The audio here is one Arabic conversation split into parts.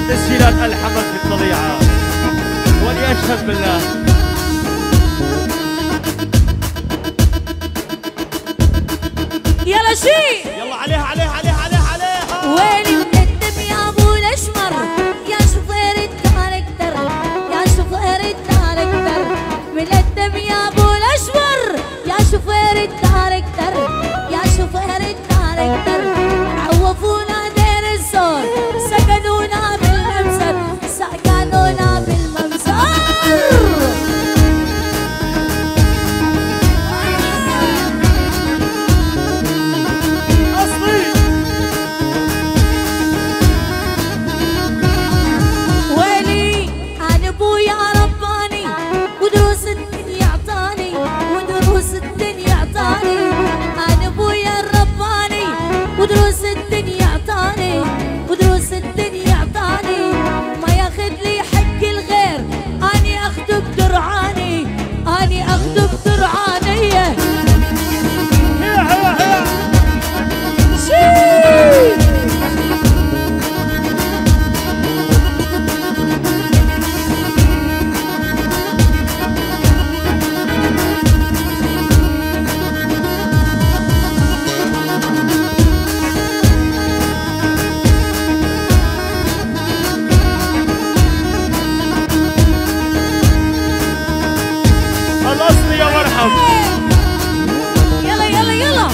تسجيلات الحمد في الطليعة وليشهد بالله. يلا شي يلا عليها عليها عليها عليها عليها. ويلي مندم يا ابو الاشمر يا شوفير التاركتر يا شوفير التاركتر مندم يا ابو الاشمر يا شوفير التاركتر يا شوفير التاركتر عوفونا دير الزور سكنونا بالممسر سكنونا بالممسر. ودروس الدنيا اعطاني ودروس الدنيا اعطاني ما ياخذ لي حق الغير اني اخذ بدرعاني اني اخذ بدرعاني. الأصلي يا مرحب. يلا يلا يلا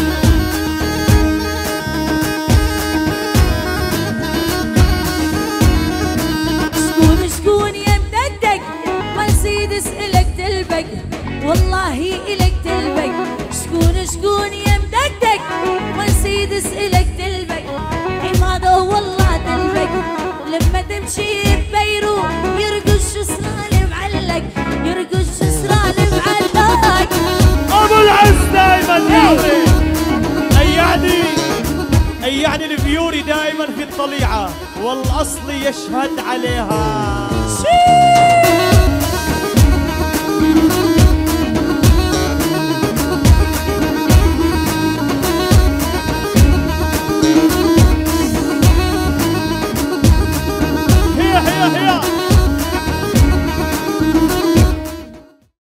شكون شكون يا مدقدق مرسيدس إلك تلبق والله إلك تلبق. شكون شكون يا مدقدق مرسيدس إلك تلبق عماده والله تلبق. لما تمشي ببيرو يرقص شسران معلق يرقص شسران معلق. ابو العز دائما يوري يعني الفيوري دائما في الطليعة والاصلي يشهد عليها.